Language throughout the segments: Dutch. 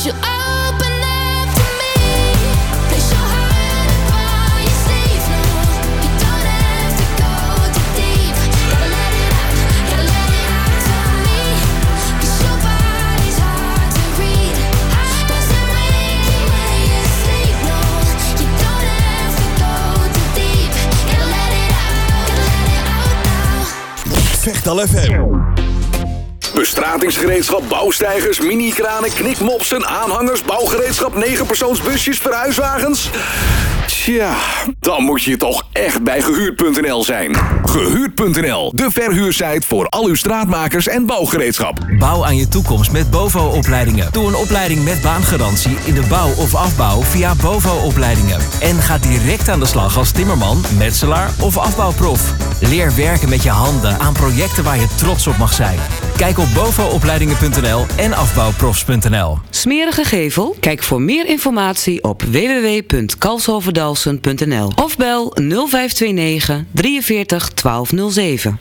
you open up to me? Place your heart upon your sleeve. No, you don't have to go too deep. Gotta let it out to me. 'Cause your body's hard to read. Does it ring when you sleep? No, you don't have to go too deep. Gotta let it out now. Vechtal FM. Bestratingsgereedschap, bouwsteigers, mini-kranen, knikmopsen, aanhangers, bouwgereedschap, 9-persoonsbusjes, verhuiswagens. Tja, dan moet je toch echt bij Gehuurd.nl zijn. Gehuurd.nl, de verhuursite voor al uw straatmakers en bouwgereedschap. Bouw aan je toekomst met BOVO-opleidingen. Doe een opleiding met baangarantie in de bouw of afbouw via BOVO-opleidingen. En ga direct aan de slag als timmerman, metselaar of afbouwprof. Leer werken met je handen aan projecten waar je trots op mag zijn. Kijk op bovoopleidingen.nl en afbouwprofs.nl. Smerige gevel? Kijk voor meer informatie op www.kalshoverdalsen.nl of bel 0529 43 1207.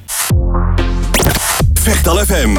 Vechtal FM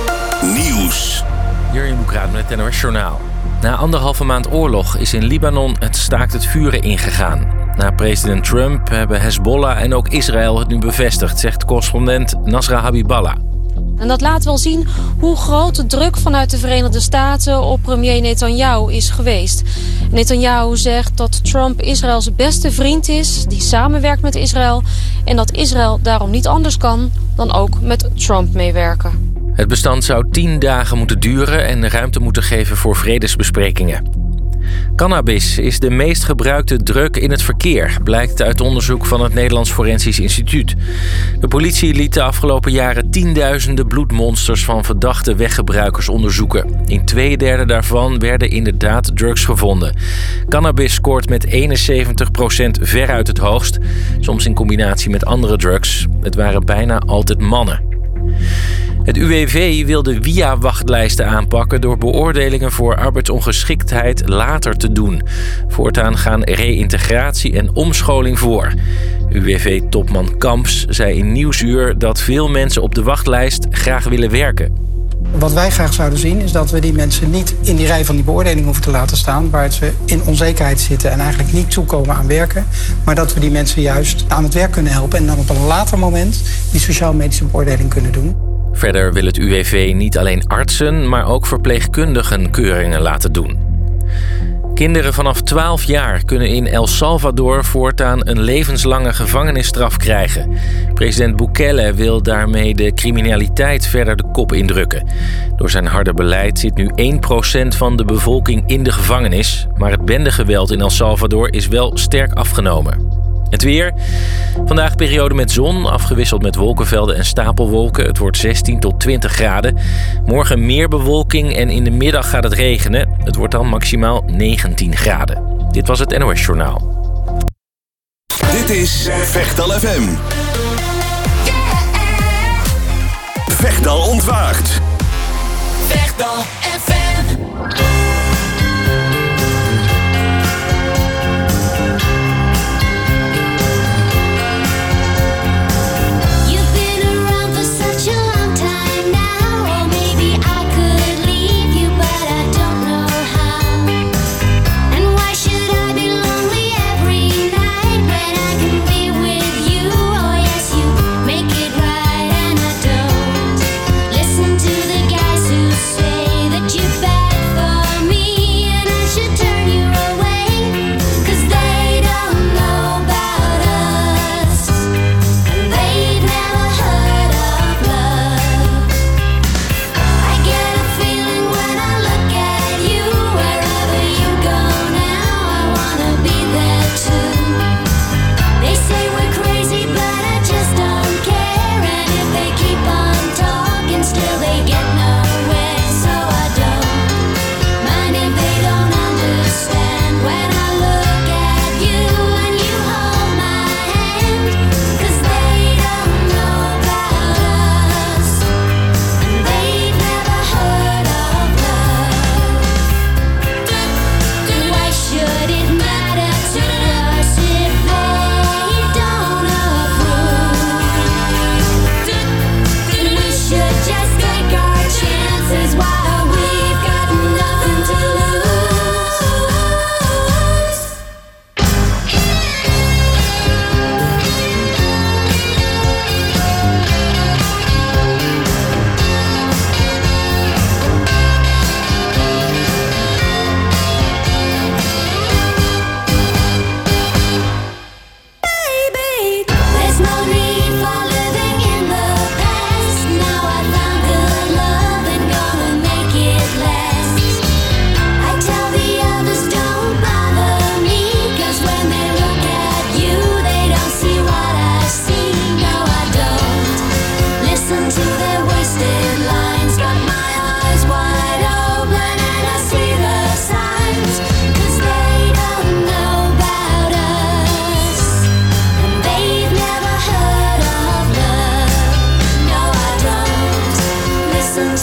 Nieuws. Jurjen Boekraat met het NOS Journaal. Na 1,5 maand oorlog is in Libanon het staakt het vuren ingegaan. Na president Trump hebben Hezbollah en ook Israël het nu bevestigd, zegt correspondent Nasra Habiballah. En dat laat wel zien hoe groot de druk vanuit de Verenigde Staten op premier Netanyahu is geweest. Netanyahu zegt dat Trump Israëls beste vriend is, die samenwerkt met Israël, en dat Israël daarom niet anders kan dan ook met Trump meewerken. Het bestand zou 10 dagen moeten duren en ruimte moeten geven voor vredesbesprekingen. Cannabis is de meest gebruikte drug in het verkeer, blijkt uit onderzoek van het Nederlands Forensisch Instituut. De politie liet de afgelopen jaren tienduizenden bloedmonsters van verdachte weggebruikers onderzoeken. In 2/3 daarvan werden inderdaad drugs gevonden. Cannabis scoort met 71% veruit het hoogst, soms in combinatie met andere drugs. Het waren bijna altijd mannen. Het UWV wil de WIA-wachtlijsten aanpakken door beoordelingen voor arbeidsongeschiktheid later te doen. Voortaan gaan reïntegratie en omscholing voor. UWV-topman Kamps zei in Nieuwsuur dat veel mensen op de wachtlijst graag willen werken. Wat wij graag zouden zien is dat we die mensen niet in die rij van die beoordeling hoeven te laten staan, waar ze in onzekerheid zitten en eigenlijk niet toekomen aan werken, maar dat we die mensen juist aan het werk kunnen helpen en dan op een later moment die sociaal-medische beoordeling kunnen doen. Verder wil het UWV niet alleen artsen, maar ook verpleegkundigen keuringen laten doen. Kinderen vanaf 12 jaar kunnen in El Salvador voortaan een levenslange gevangenisstraf krijgen. President Bukele wil daarmee de criminaliteit verder de kop indrukken. Door zijn harde beleid zit nu 1% van de bevolking in de gevangenis, maar het bendegeweld in El Salvador is wel sterk afgenomen. Het weer. Vandaag periode met zon, afgewisseld met wolkenvelden en stapelwolken. Het wordt 16 tot 20 graden. Morgen meer bewolking en in de middag gaat het regenen. Het wordt dan maximaal 19 graden. Dit was het NOS Journaal. Dit is Vechtal FM. Vechtal ontwaakt. Vechtal FM. Listen to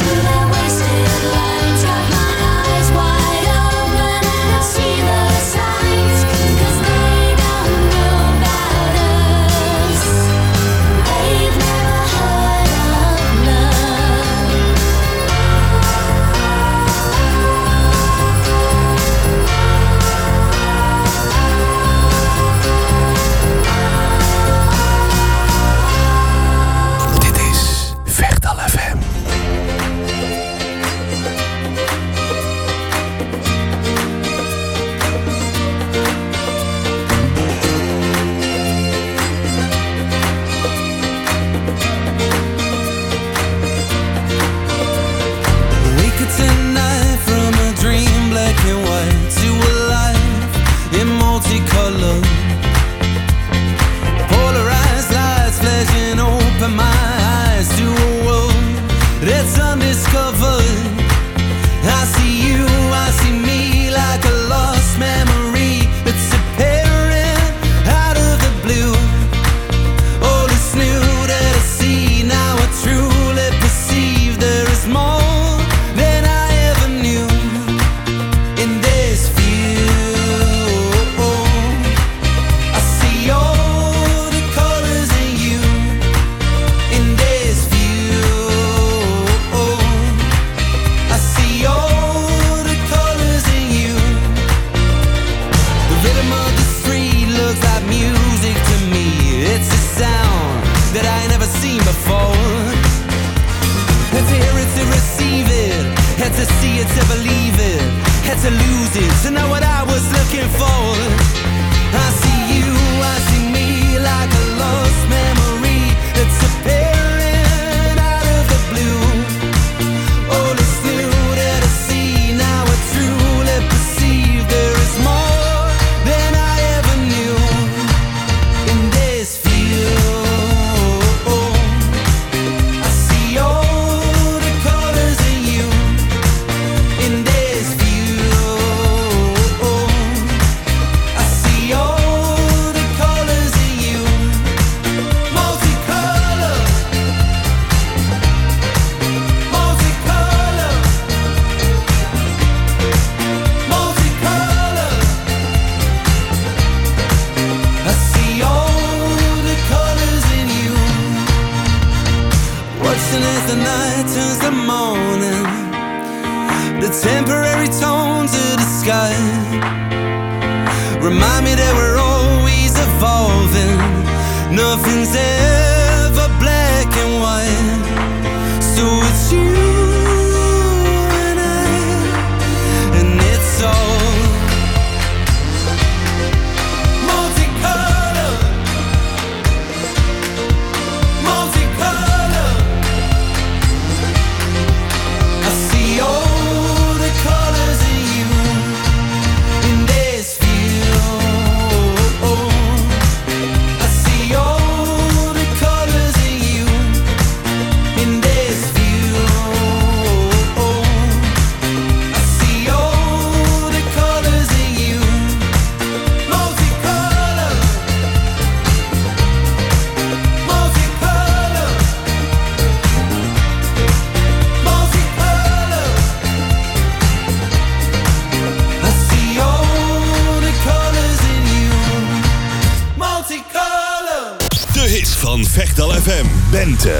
Vechtal FM, Bente.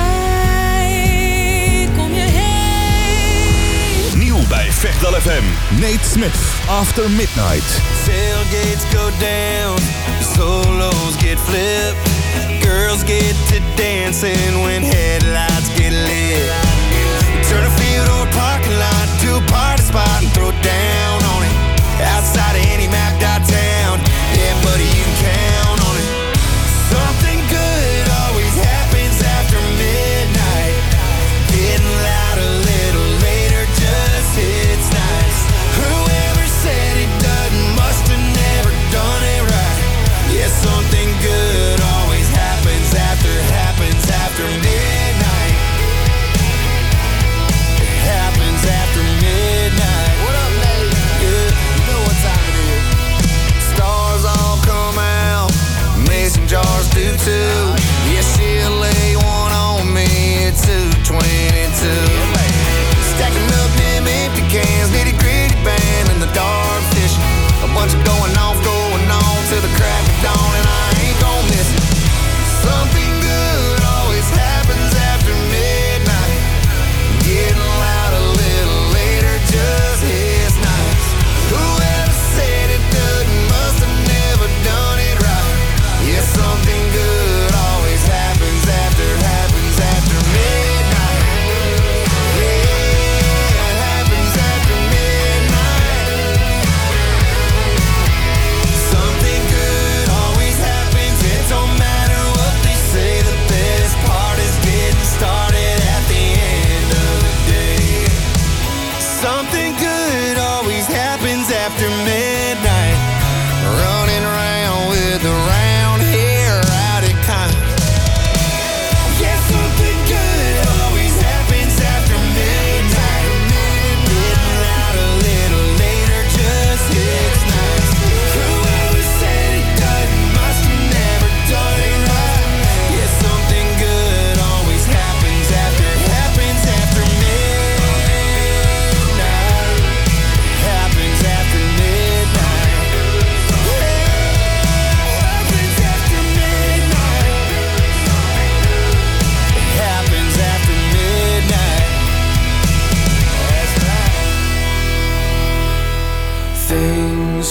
Kijk om je heen. Nieuw bij Vechtal FM, Nate Smith, After Midnight. Tailgates go down, solos get flipped. Girls get to dancing when headlights get lit. Turn a field or a parking lot to a party spot and throw down on it. Outside of any map downtown, yeah buddy you can count on it. Something good always happens after midnight. Getting loud a little later just hits nice. Whoever said it doesn't must have never done it right. Yeah, something good always happens after midnight.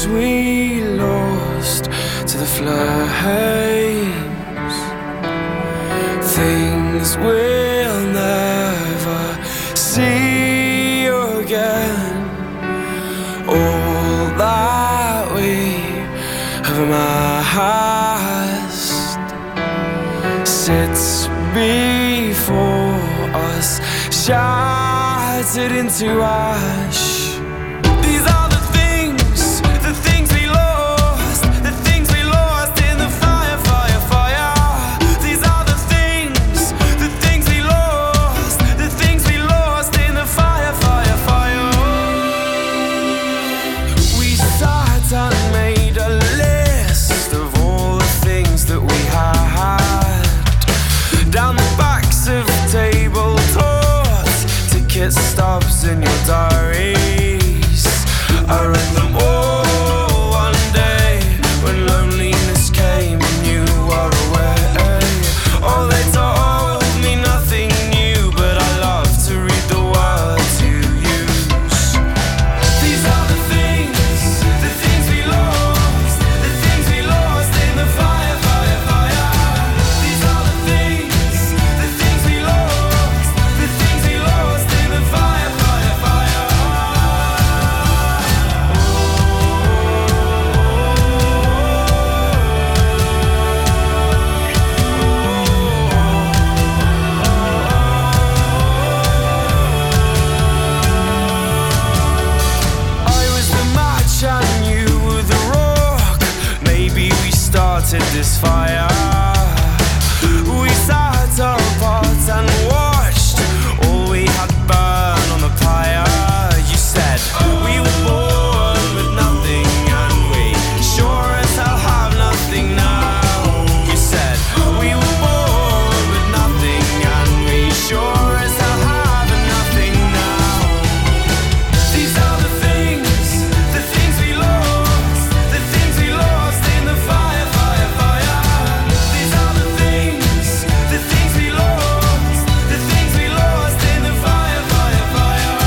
things we lost to the flames, things we'll never see again. All that we have amassed sits before us, shattered into ash. These are the things we lost, the things we lost in the fire, fire, fire. These are the things we lost, the things we lost in the fire, fire, fire. We sat and made a list of all the things that we had down the backs of tabletops, ticket stubs in your diaries. I read them all one day when loneliness came and you were away. Oh, they told me nothing new, but I love to read the words you use. These are the things we lost, the things we lost in the fire, fire, fire. These are the things we lost, the things we lost in the fire, fire, fire. I was the match and you were the rock. Maybe we started this fire. We sat apart and watched all we had burn on the pyre. You said we were born with nothing and we sure as hell have nothing now. You said we were born with nothing and we sure as hell have nothing now. These are the things we lost, the things we lost in the fire, fire, fire. These are the things we lost, the things we lost in the fire, fire, fire.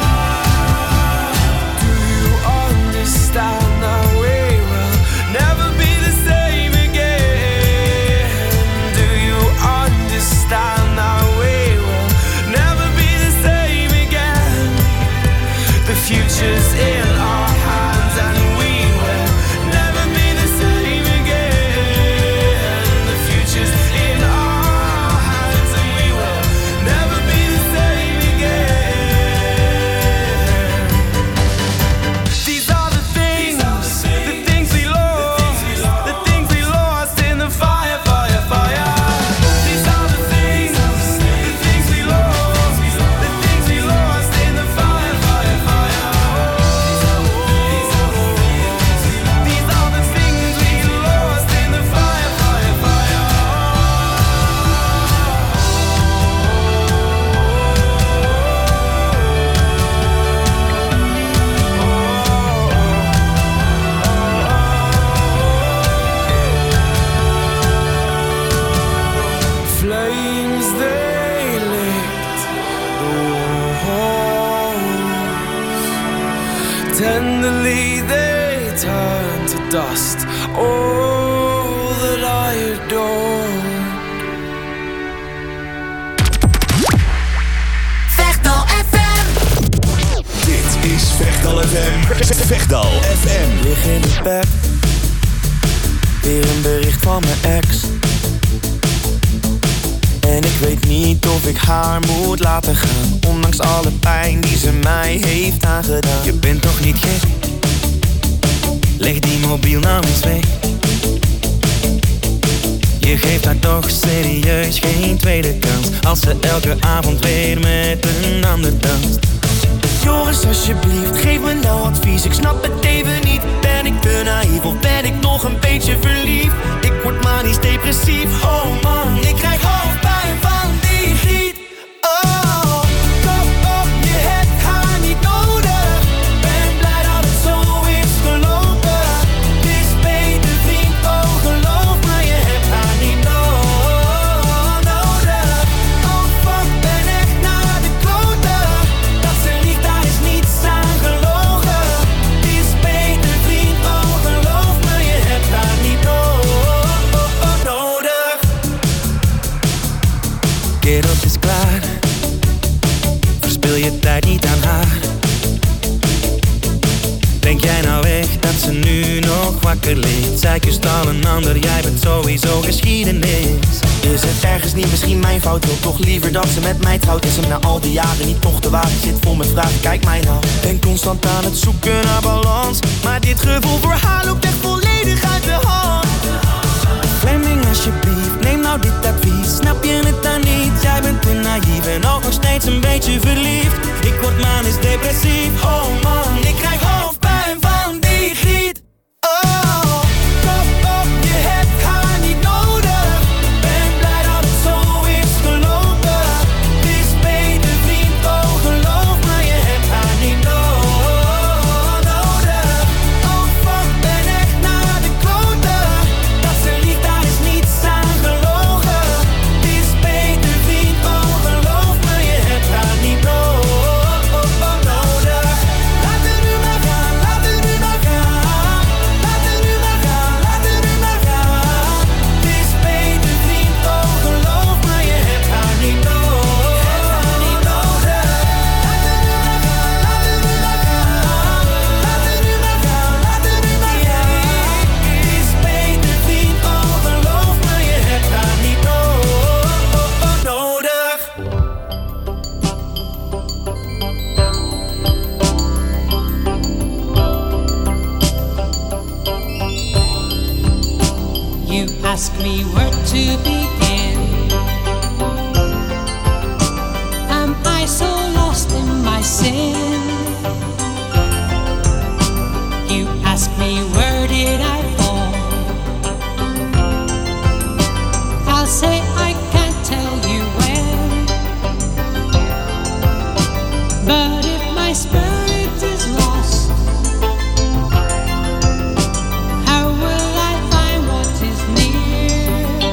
Do you understand that we will never be the same again? Do you understand that we will never be the same again? The future's in our hands and we will never be the same again. The future's in our hands and we will never be the same again. These are the things we lost, the things we lost in the fire, fire, fire. These are the things we lost, the things we lost in the fire, fire, fire. These are the things we lost in the fire, fire, fire. Flames, they licked the walls. Tenderly they turned to dust all that I adored. Vechtal FM. Dit is Vechtal FM. Vechtal FM. Lig in het bed, weer een bericht van mijn ex. En ik weet niet of ik haar moet laten gaan, ondanks alle pijn die ze mij heeft aangedaan. Je bent toch niet gek? Leg die mobiel nou eens weg. Je geeft haar toch serieus geen tweede kans, als ze elke avond weer met een ander danst. Joris, alsjeblieft, geef me nou advies. Ik snap het even niet. Ben ik te naïef of ben ik nog een beetje verliefd? Ik word manisch depressief. Oh man, ik krijg hoofdpijn van die griet. Oh, kom op, je hebt haar niet nodig. Ben blij dat het zo is gelopen. Het is beter vriend, oh geloof me, je hebt haar niet nodig. Oh fuck, ben echt naar de kloten. Dat ze liegt, daar is niets aan gelogen. Het is beter vriend, oh wakker ligt. Zij kust al een ander, jij bent sowieso geschiedenis. Is het ergens niet misschien mijn fout? Wil toch liever dat ze met mij trouwt? Is hem na al die jaren niet toch de waarheid? Zit vol met vragen, kijk mij nou. Ben constant aan het zoeken naar balans, maar dit gevoel voor haar loopt echt volledig uit de hand. Fleming alsjeblieft, neem nou dit advies. Snap je het dan niet? Jij bent te naïef en ook nog steeds een beetje verliefd. Ik word manisch depressief, oh man, ik krijg hoofdpijn van die griet. Oh, kop op, je hebt haar niet nodig. Ben blij dat het zo is gelopen. Het is beter vriend, oh geloof me, je hebt haar niet nodig. Oh fuck, ben echt naar de kloten. Dat ze liegt, daar is niets aan gelogen. Het is beter vriend, oh geloof me, je hebt haar niet nodig. Laat het nu maar gaan, laat het nu maar gaan. Laat het nu maar gaan, laat het nu maar gaan. Het is beter vriend, oh geloof me, je hebt haar niet nodig. Laat het nu maar gaan, laat het nu maar gaan. Laat het nu maar gaan, laat het nu maar gaan. Het is beter vriend, oh geloof me, je hebt haar niet nodig. You ask me where to begin. Am I so lost in my sin? You ask me where did I fall? I'll say I can't tell you when. But if my spirit is lost, how will I find what is near?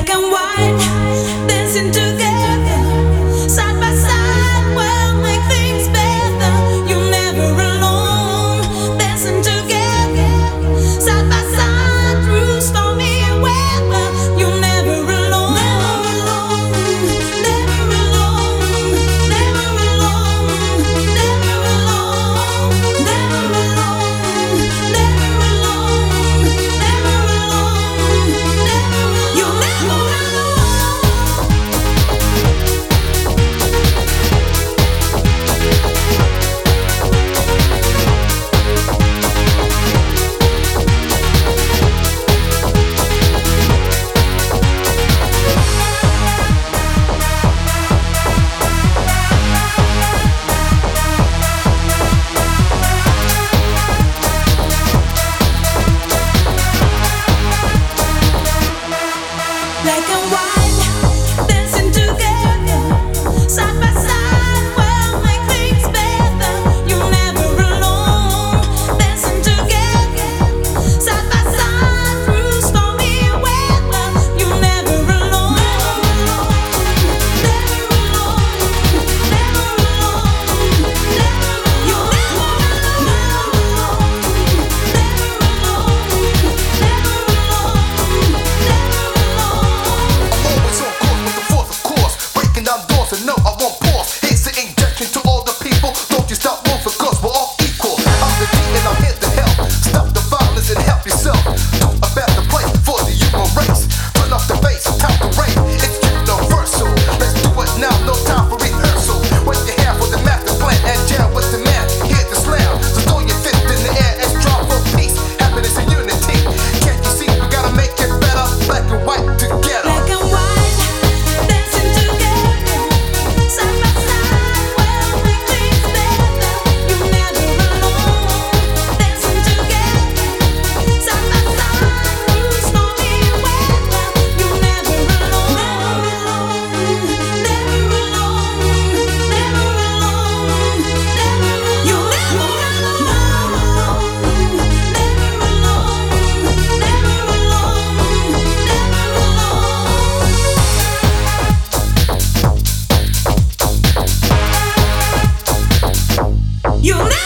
Black and white, dancing together, side by side, we'll make things better. You're never alone, dancing together, side by side, through stormy weather. You're never alone, never alone, never alone, never alone, never alone, never alone, never alone, never alone, you're never alone. Black and white, dancing together, side by side, we'll make things better. You're never alone, dancing together, side by side, through stormy weather. You're never alone, never alone, never alone, never alone, you're never alone, never Always on course with the force, of course. Breaking down doors and no, I won't pause. Here's the injection to all the people. Don't you stop moving, cause we're all equal. I'm the D and I'm here to help. Stop the violence and help yourself. Do a better place for the human race. Turn off the bass, time to rain. It's universal. Let's do it now, no time for rehearsal. Wave your hand for the master plan and jam with the man. Here to slam. So throw your fist in the air and strive for peace, happiness and unity. Can't you see we gotta make it better? Black and white together. Black and white, dancing together, side by side, we'll make things better. You're never alone, dancing together, side by side, through stormy weather. You're never alone, never alone, never alone, never alone, never alone. You're never alone, never alone, never alone, never alone. You're never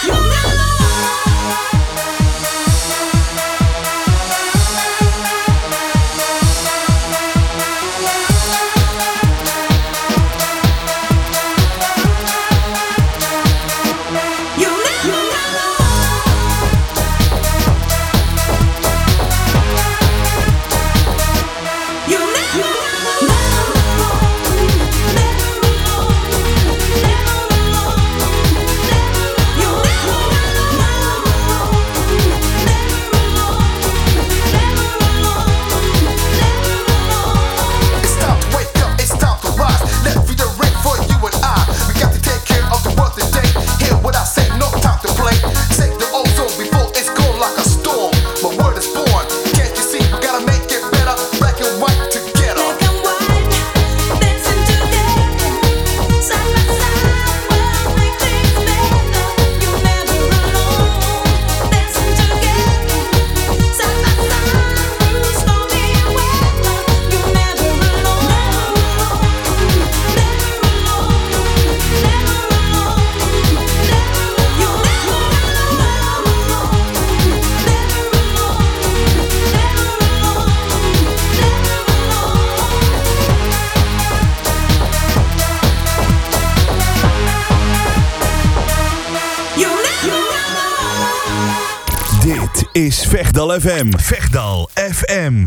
It's time to wake up, it's time to rise. Let's be the ring for you and I. We got to take care of the world today. Hear what I say, no time to play. Save the ozone before it's gone like a storm. My word is born. Can't you see? We gotta make it better. Black and white together. Black and white, dancing together, side by side, we'll make things better. You're never alone, dancing together, side by side, through stormy weather. You're never alone, never alone, never alone, never alone, you're never Dit is Vegdal FM. Vegdal FM.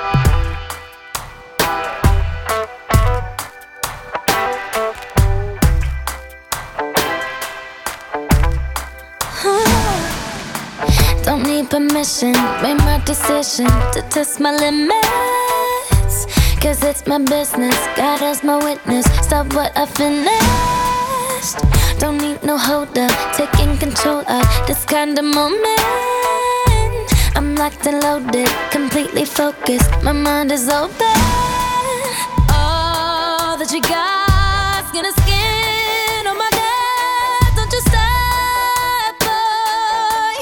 Don't need permission, made my decision to test my limits. Cause it's my business, God as my witness. Stop what I finished. Don't need no holder, taking control of this kind of moment. I'm locked and loaded, completely focused, my mind is open. All that you got's gonna skin on my neck. Don't you stop, boy.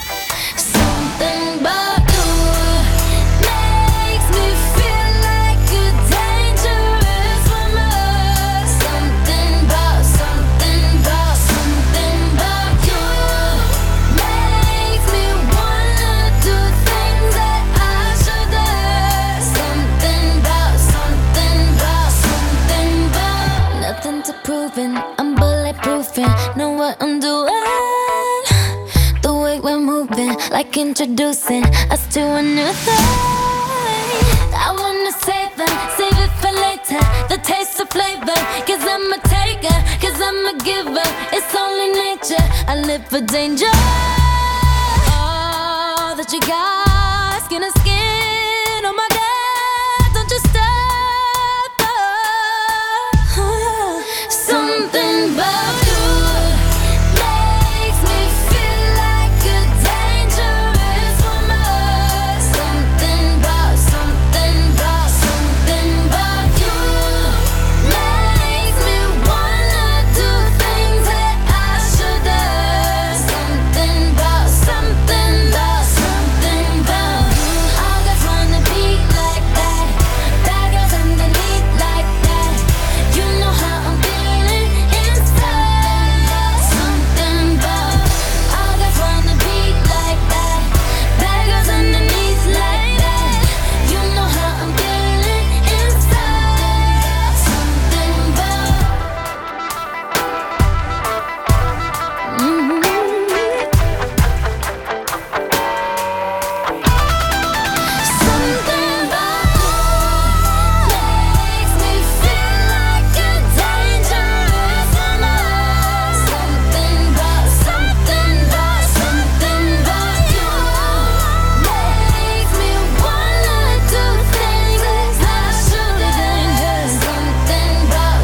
Something about you makes me feel like moving, like introducing us to a new thing. I wanna save it for later. The taste of flavor, cause I'm a taker, cause I'm a giver. It's only nature, I live for danger. All that you got, skin to skin, oh my God, don't you stop. Something about you makes me feel like a dangerous woman. Something about you makes me wanna do things that I shouldn't. Something about you. All guys wanna be like that. Bad girls underneath like that. You know how I'm feeling inside. Something about all guys wanna be like that. Bad girls underneath like that. You know how I'm feeling inside. Something about something about makes me feel like a dangerous woman. Something about you makes me wanna do things that I shouldn't. Something about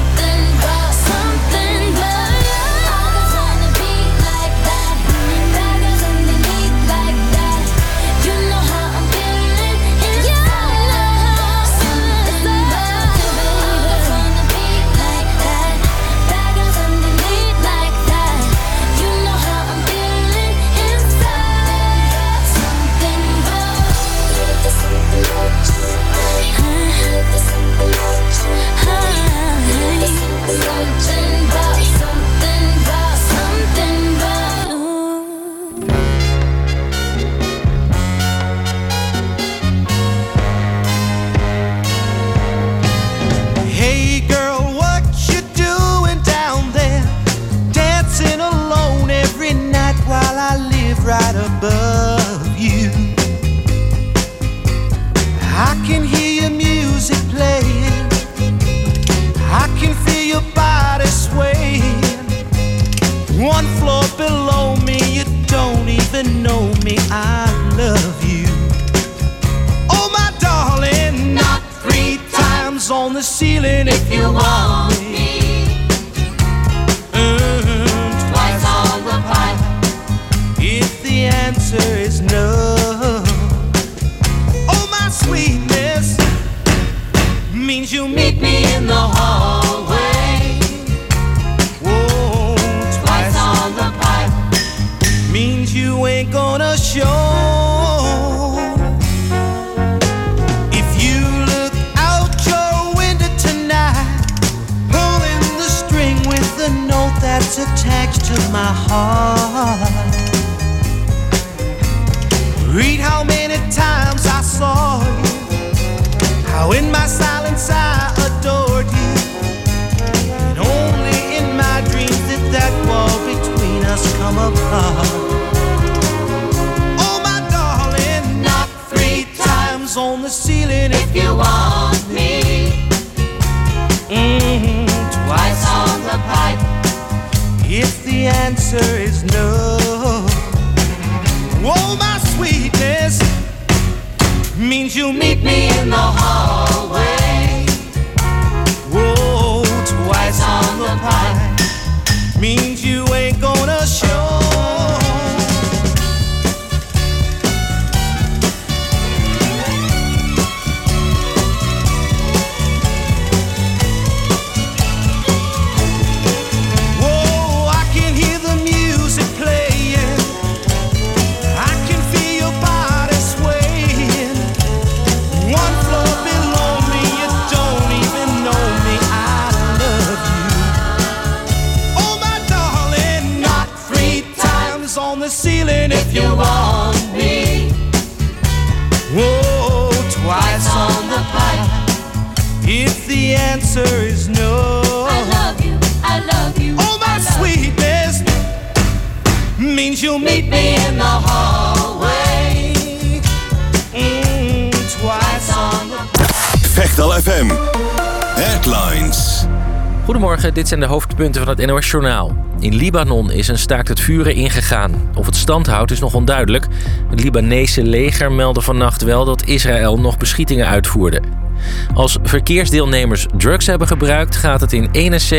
you. All guys wanna be like that. Bad girls underneath like that. You know how I'm feeling inside. Something about you. All guys wanna be like that. Bad girls underneath like that. You know how I'm feeling inside. Something about Hey girl, what you doing down there? Dancing alone every night while I live right above you. I can hear your music playing, I can feel your body swaying. One floor below me, you don't even know me, I love you. Oh my darling, knock 3 times on the ceiling if you want me. Twice on the pipe if the answer is no. Oh my sweetness means you meet me in the hallway. Whoa, twice on the pipe means you ain't gonna show. If you look out your window tonight, pulling the string with the note that's attached to my heart. Read how many times I saw you, how in my silence I adored you, and only in my dreams did that wall between us come apart. Oh my darling, knock 3 times on the ceiling if you want me. Twice on the pipe if the answer is no. Oh my sweetness means you meet me in the hallway. Whoa, twice on the pipe means you ain't gonna show. Whoa, I can hear the music playing, I can feel your body swaying. One floor below me, you don't even know me, I love you. Oh my darling, knock 3 times on the ceiling if you want me. Whoa, twice on the pipe if the answer is no. I love you, I love you. Oh my sweetness means you'll meet me in the hallway. Twice on the... Vechtal FM. Headlines. Goedemorgen, dit zijn de hoofdpunten van het NOS-journaal. In Libanon is een staakt het vuren ingegaan. Of het stand houdt is nog onduidelijk. Het Libanese leger meldde vannacht wel dat Israël nog beschietingen uitvoerde. Als verkeersdeelnemers drugs hebben gebruikt, gaat het in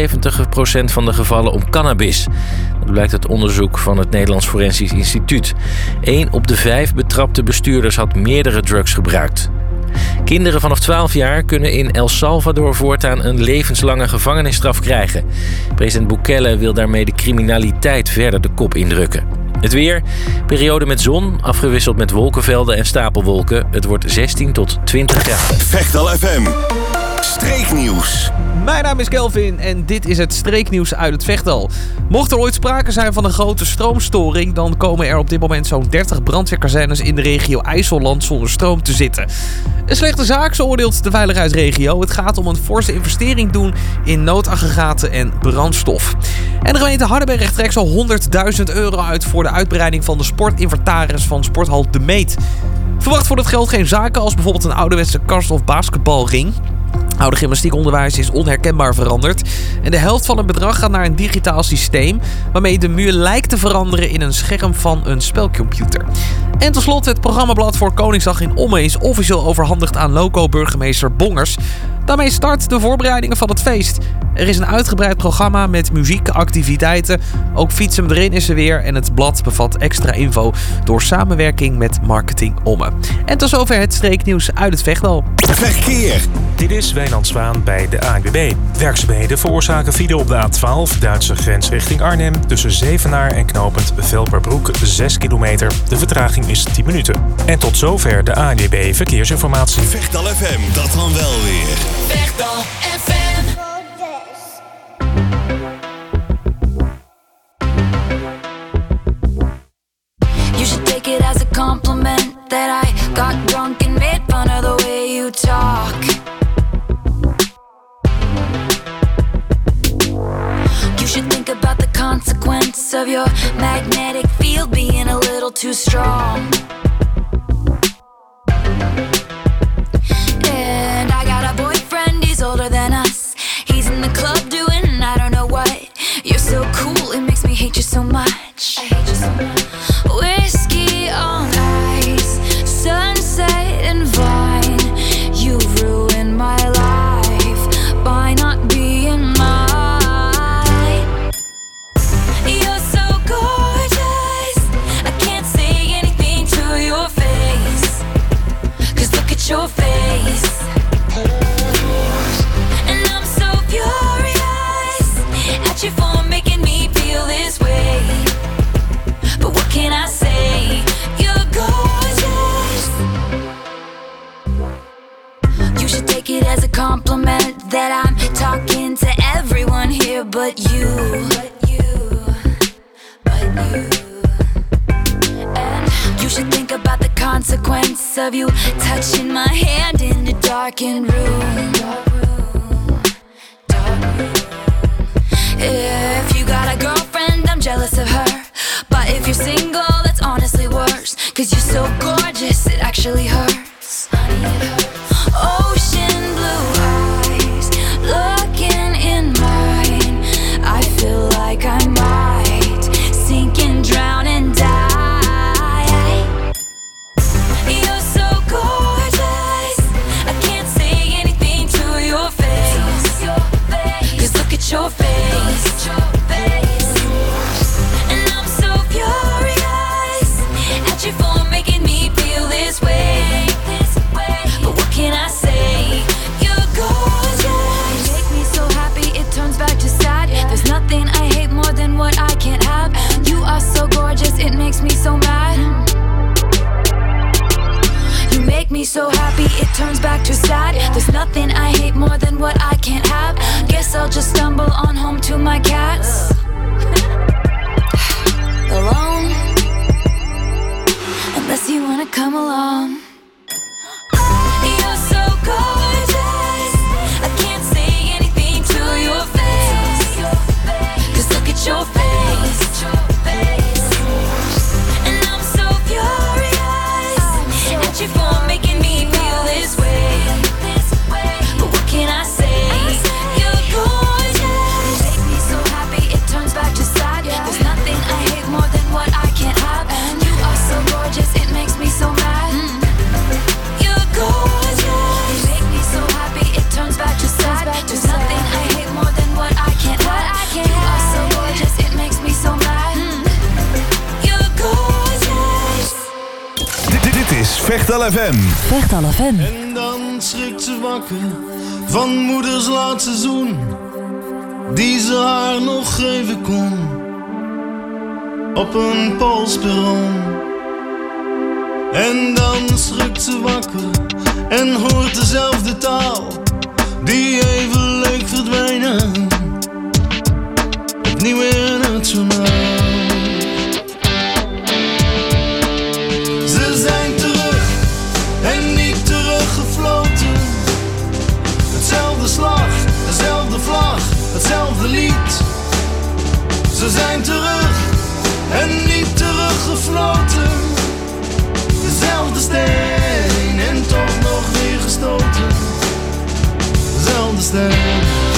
71% van de gevallen om cannabis. Dat blijkt uit onderzoek van het Nederlands Forensisch Instituut. 1 op de 5 betrapte bestuurders had meerdere drugs gebruikt. Kinderen vanaf 12 jaar kunnen in El Salvador voortaan een levenslange gevangenisstraf krijgen. President Bukele wil daarmee de criminaliteit verder de kop indrukken. Het weer, periode met zon, afgewisseld met wolkenvelden en stapelwolken. Het wordt 16 tot 20 graden. Vechtal FM. Streeknieuws. Mijn naam is Kelvin en dit is het streeknieuws uit het Vechtal. Mocht er ooit sprake zijn van een grote stroomstoring, dan komen er op dit moment zo'n 30 brandweerkazernes in de regio IJsselland zonder stroom te zitten. Een slechte zaak, zo oordeelt de veiligheidsregio. Het gaat om een forse investering doen in noodaggregaten en brandstof. En de gemeente Hardenberg trekt zo €100.000 uit voor de uitbreiding van de sportinventaris van sporthal De Meet. Verwacht voor dat geld geen zaken als bijvoorbeeld een ouderwetse kast- of basketbalring. Oude gymnastiekonderwijs is onherkenbaar veranderd. En de helft van het bedrag gaat naar een digitaal systeem waarmee de muur lijkt te veranderen in een scherm van een spelcomputer. En tenslotte, het programmablad voor Koningsdag in Ommen is officieel overhandigd aan loco-burgemeester Bongers. Daarmee start de voorbereidingen van het feest. Er is een uitgebreid programma met muziek, activiteiten. Ook Fietsen erin is er weer. En het blad bevat extra info door samenwerking met Marketing Ommen. En tot zover het streeknieuws uit het Vechtal. Verkeer. Dit is Wijnand Zwaan bij de ANWB. Werkzaamheden veroorzaken file op de A12, Duitse grens richting Arnhem. Tussen Zevenaar en knooppunt Velperbroek 6 kilometer. De vertraging is 10 minuten. En tot zover de ANWB Verkeersinformatie. Vechtal FM, dat dan wel weer. Vechtal FM. You should take it as a compliment that I got drunk and made fun of the way you talk. You should think about the consequence of your magnetic field being a little too strong. And I got a boyfriend, he's older than us. He's in the club doing I don't know what. You're so cool, it makes me hate you so much. I hate you so much. Whiskey on ice, sunset and vine. You ruined my life by not being mine. You're so gorgeous, I can't say anything to your face. 'Cause look at your face. And I'm so furious at you for making me feel this way. But what can I say? You're gorgeous. You should take it as a compliment that I'm talking to everyone here but you. And you should think about the consequence of you touching my hand in the darkened room. If you got a girlfriend, I'm jealous of her. But if you're single, that's honestly worse. 'Cause you're so gorgeous, it actually hurts. Ocean blue eyes, looking in mine. I feel like I might sink and drown and die. You're so gorgeous, I can't say anything to your face. 'Cause look at your face. And I'm so furious at you for making me feel this way. But what can I say? You're gorgeous. You make me so happy it turns back to sad. There's nothing I hate more than what I can't have. You are so gorgeous, it makes me so mad. You make me so happy it turns back to sad. There's nothing I hate more than what I can't have. Guess I'll just stumble on home to my cats. Alone, unless you wanna come along. You're so gorgeous, I can't say anything to your face. 'Cause look at your face. Vechtal FM. Vechtal FM. En dan schrikt ze wakker van moeders laatste zoen, die ze haar nog geven kon, op een polsperron. En dan schrikt ze wakker en hoort dezelfde taal, die even leek verdwenen, opnieuw in het journaal. Ze zijn terug en niet teruggefloten. Hetzelfde slag, dezelfde vlag, hetzelfde lied. Ze zijn terug en niet teruggefloten. Dezelfde steen en toch nog weer gestoten. Dezelfde steen.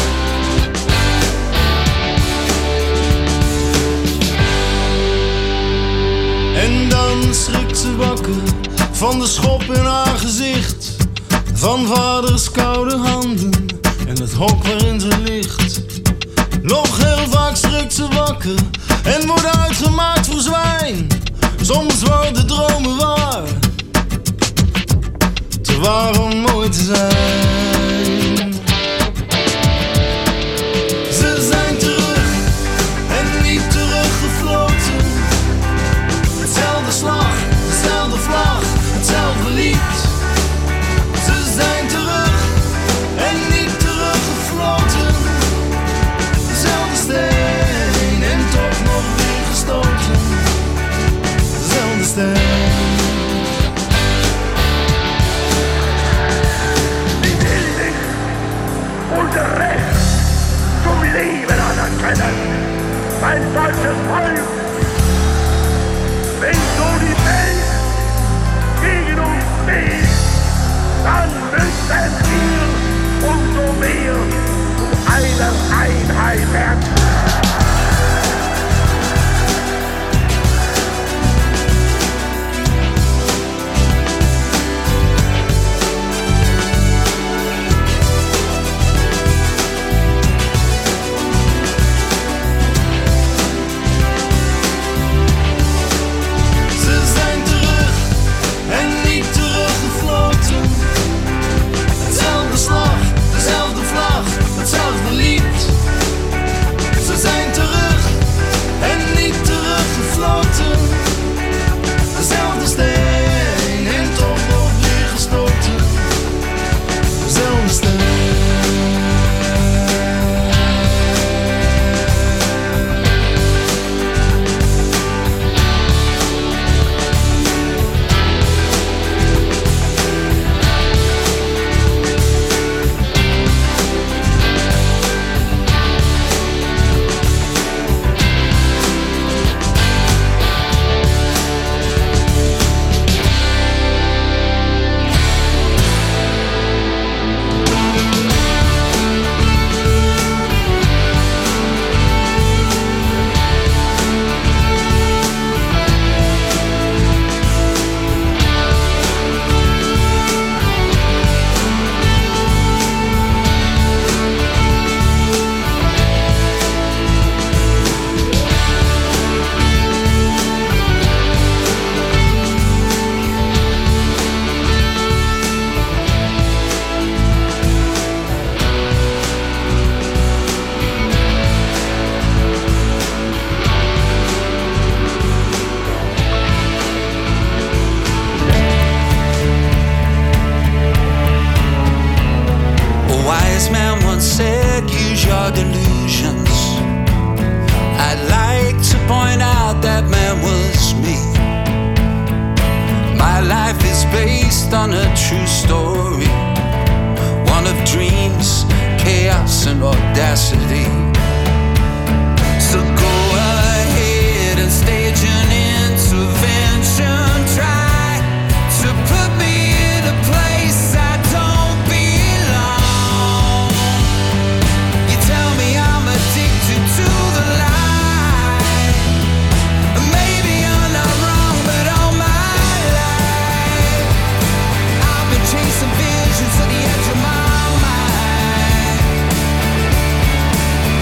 En dan schrikt ze wakker van de schop in haar gezicht, van vaders koude handen en het hok waarin ze ligt. Nog heel vaak schrikt ze wakker en wordt uitgemaakt voor zwijn. Soms worden dromen waar, te waar om mooi te zijn. Ze zijn terug en niet teruggefloten. Hetzelfde slag, dezelfde vlag, hetzelfde lied. Ze zijn terug en niet teruggefloten. Dezelfde steen en toch nog weer gestoten. Dezelfde steen. Die will sich unser Recht zum Leben anerkennen. Mein deutsches Volk, wenn so die Welt gegen uns steht, dann müssen wir umso mehr zu einer Einheit werden. Chasing visions to the edge of my mind.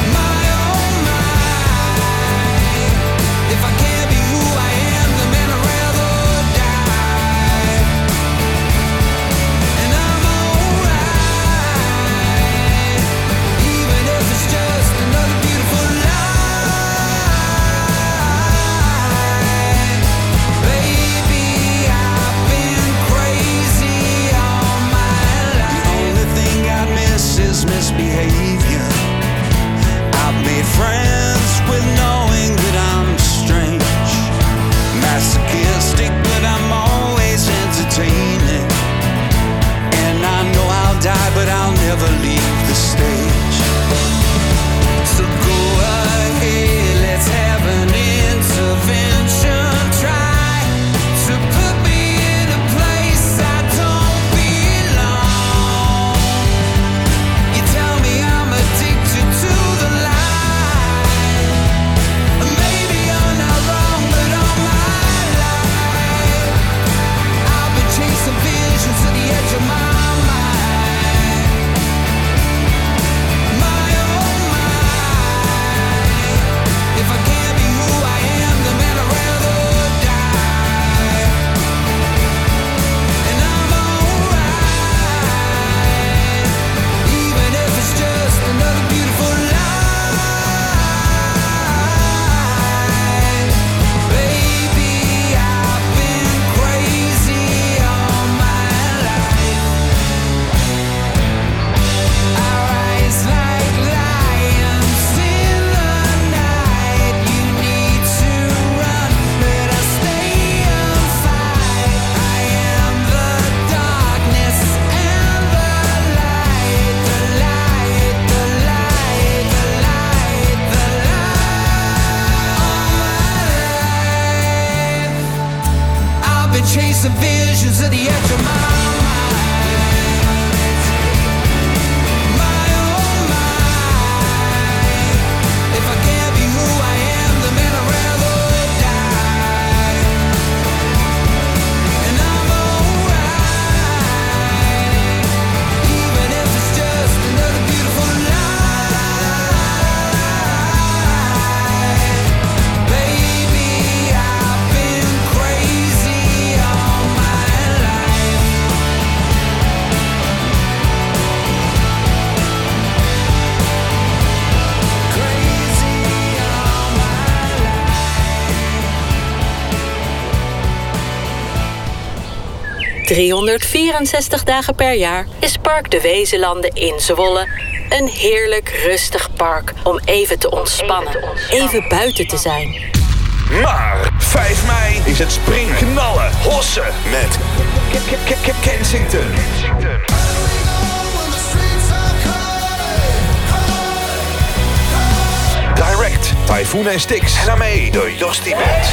chasing visions at the edge of my ...364 dagen per jaar is Park de Wezenlanden in Zwolle een heerlijk rustig park om even te ontspannen, even buiten te zijn. Maar 5 mei is het springknallen, hossen met Kensington. Direct, Typhoon en Styx en daarmee de Jostie Band.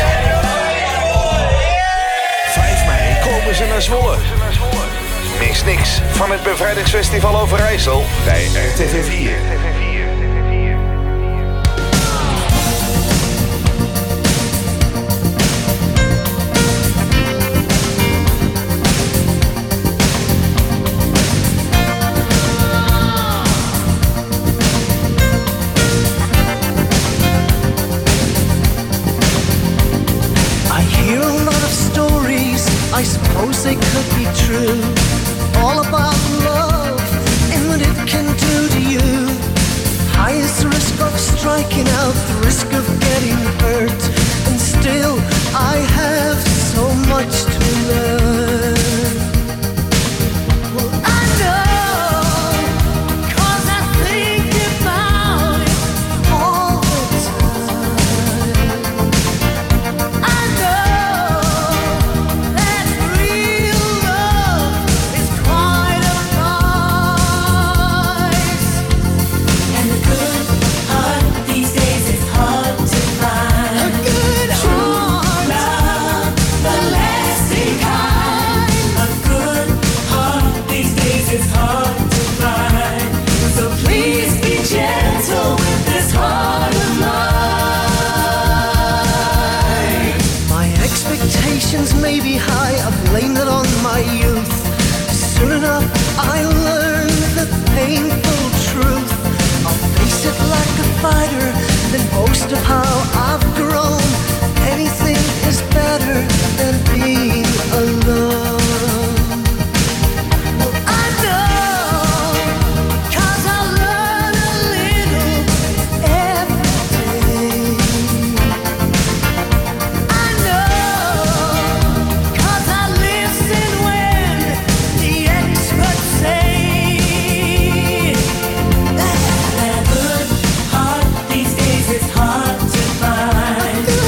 5 mei komen ze naar Zwolle. Mis niks van het Bevrijdingsfestival Overijssel bij RTV 4. I suppose they could be true. All about love and what it can do to you. Highest risk of striking out, the risk of getting hurt. And still I have so much to learn. Well, I know, 'cause I think about it all the time. I know that real love is quite a price. And a good heart these days is hard to find. A good heart, love, the lasting kind. A good heart these days is hard to find. So please be gentle with this heart of mine. My expectations may be high, I blame it on my youth. Soon enough I learn the painful truth. I'll face it like a fighter, then boast of how I've grown. Anything is better than being alone. Well, I know, 'cause I learn a little every day. I know, 'cause I listen when the experts say that a good heart these days is hard to find.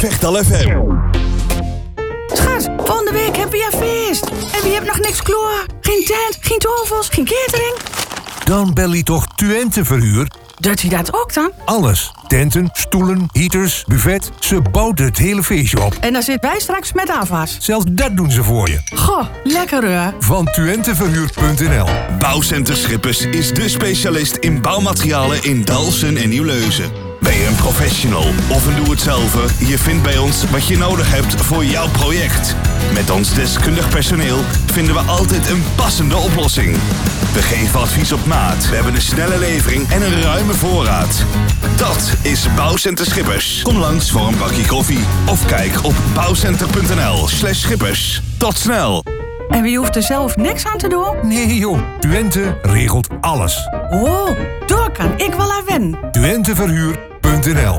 Vechtal FM. Schat, volgende week hebben we weer feest. En wie hebt nog niks klaar? Geen tent, geen tafels, geen catering. Dan bel je toch Twente Verhuur? Doet hij dat ook dan? Alles. Tenten, stoelen, heaters, buffet. Ze bouwt het hele feestje op. En dan zitten wij straks met afwas. Zelfs dat doen ze voor je. Goh, lekker hoor. Van twenteverhuur.nl. Bouwcenter Schippers is de specialist in bouwmaterialen in Dalfsen en Nieuwleuzen. Ben je een professional of een doe-het-zelver? Je vindt bij ons wat je nodig hebt voor jouw project. Met ons deskundig personeel vinden we altijd een passende oplossing. We geven advies op maat. We hebben een snelle levering en een ruime voorraad. Dat is Bouwcenter Schippers. Kom langs voor een bakje koffie of kijk op bouwcenter.nl/schippers. Tot snel! En wie hoeft er zelf niks aan te doen? Nee joh, Twente regelt alles. Oh, daar kan ik wel aan wennen. Twenteverhuur.nl.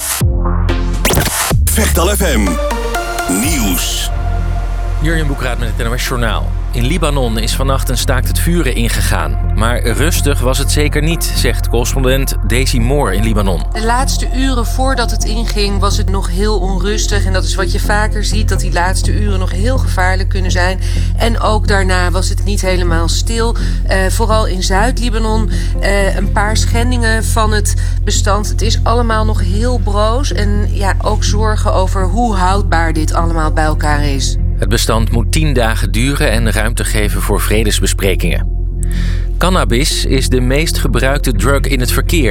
Vechtal FM Nieuws. Jurjen Boekraat met het NOS Journaal. In Libanon is vannacht een staakt het vuren ingegaan. Maar rustig was het zeker niet, zegt correspondent Daisy Moore in Libanon. De laatste uren voordat het inging was het nog heel onrustig. En dat is wat je vaker ziet, dat die laatste uren nog heel gevaarlijk kunnen zijn. En ook daarna was het niet helemaal stil. Vooral in Zuid-Libanon een paar schendingen van het bestand. Het is allemaal nog heel broos. En ja, ook zorgen over hoe houdbaar dit allemaal bij elkaar is. Het bestand moet 10 dagen duren en ruimte geven voor vredesbesprekingen. Cannabis is de meest gebruikte drug in het verkeer.